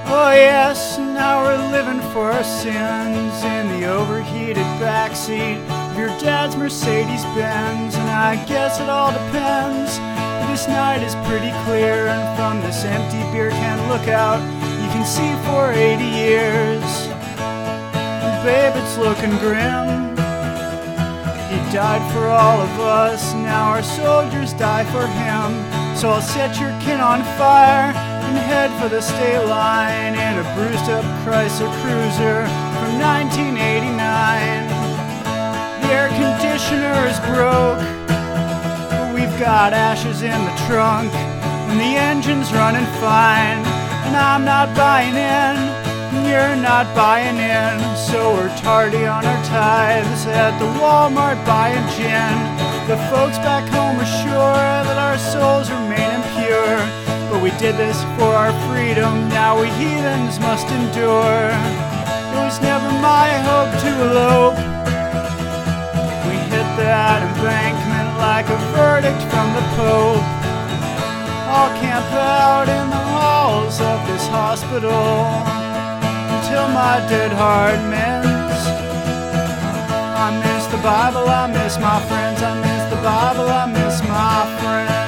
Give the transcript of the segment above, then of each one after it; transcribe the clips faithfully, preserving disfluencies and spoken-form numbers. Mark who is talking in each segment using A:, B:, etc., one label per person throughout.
A: Oh yes, now we're living for our sins in the overheated backseat of your dad's Mercedes-Benz. And I guess it all depends. This night is pretty clear, and from this empty beer can lookout, you can see for eighty years. And babe, it's looking grim. He died for all of us, now our soldiers die for him. So I'll set your kin on fire and head for the state line in a bruised up Chrysler Cruiser from nineteen eighty-nine. The air conditioner is broke, but we've got ashes in the trunk, and the engine's running fine. And I'm not buying in, and you're not buying in, so we're tardy on our tithes at the Walmart buying gin. The folks back home are sure that our souls remain impure, but we did this for our freedom, now we heathens must endure. It was never my hope to elope. We hit that embankment like a verdict from the Pope. I'll camp out in the halls of this hospital until my dead heart mends. I miss the Bible, I miss my friends, I miss the Bible, I miss my friends.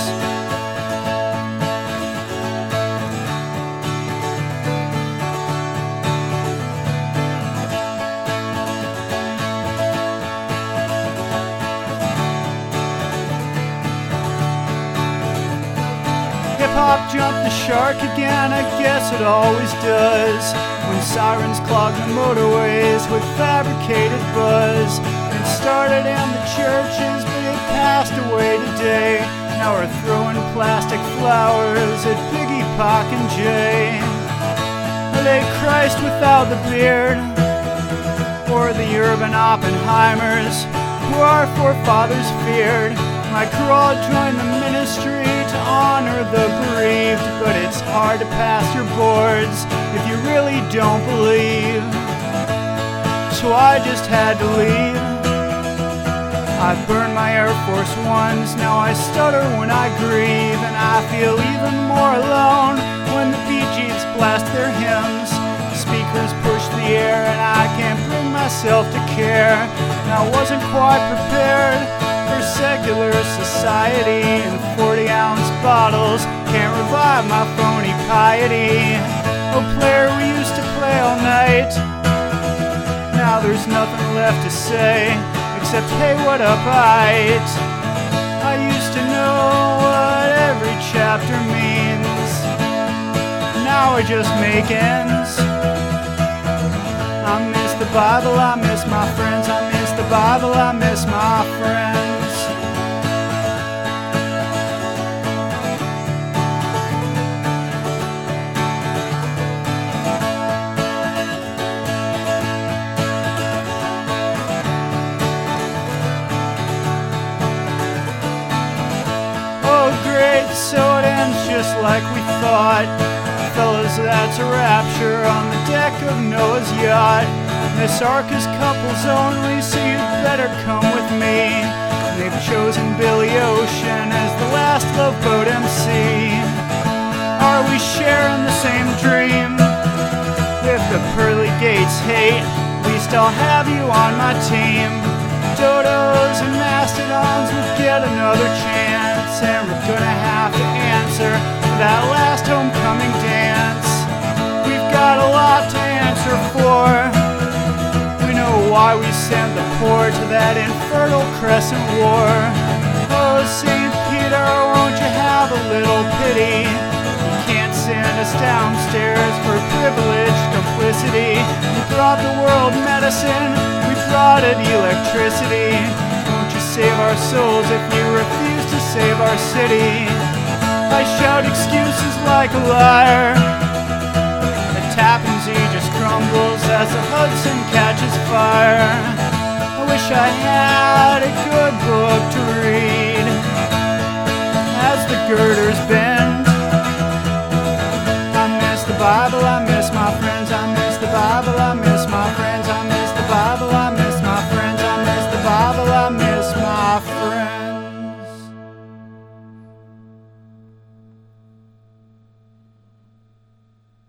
A: Hip-hop jumped the shark again, I guess it always does, when sirens clog the motorways with fabricated buzz. It started in the churches, but it passed away today. Now we're throwing plastic flowers at Biggie, Pac, and Jay. Are they Christ without the beard, or the urban Oppenheimers who our forefathers feared? Like who all joined the ministry to honor the bereaved, but it's hard to pass your boards if you really don't believe. So I just had to leave. I burned my Air Force Ones, now I stutter when I grieve, and I feel even more alone when the Bee Gees blast their hymns. Speakers push the air and I can't bring myself to care. And I wasn't quite prepared for secular society, and forty ounce bottles can't revive my phony piety. Oh player, we used to play all night, now there's nothing left to say except hey what up right. I used to know what every chapter means, now I just make ends. I miss the Bible, I miss my friends, I miss the Bible, I miss my friends. So it ends just like we thought. Fellas, that's a rapture on the deck of Noah's yacht. This ark is couples only, so you better come with me. They've chosen Billy Ocean as the last Love Boat M C. Are we sharing the same dream? If the pearly gates hate, at least I'll have you on my team. Dodos and mastodons will get another chance, and we're gonna have to answer for that last homecoming dance. We've got a lot to answer for. We know why we sent the poor to that infertile crescent war. Oh, Saint Peter, won't you have a little pity? You can't send us downstairs for privileged complicity. We brought the world medicine, we brought it electricity. Won't you save our souls if you refuse to save our city? I shout excuses like a liar. The Tappan Zee just crumbles as the Hudson catches fire. I wish I had a good book to read as the girders bend. I miss the Bible, I miss my friends, I miss the Bible, I miss my friends, I miss the Bible, I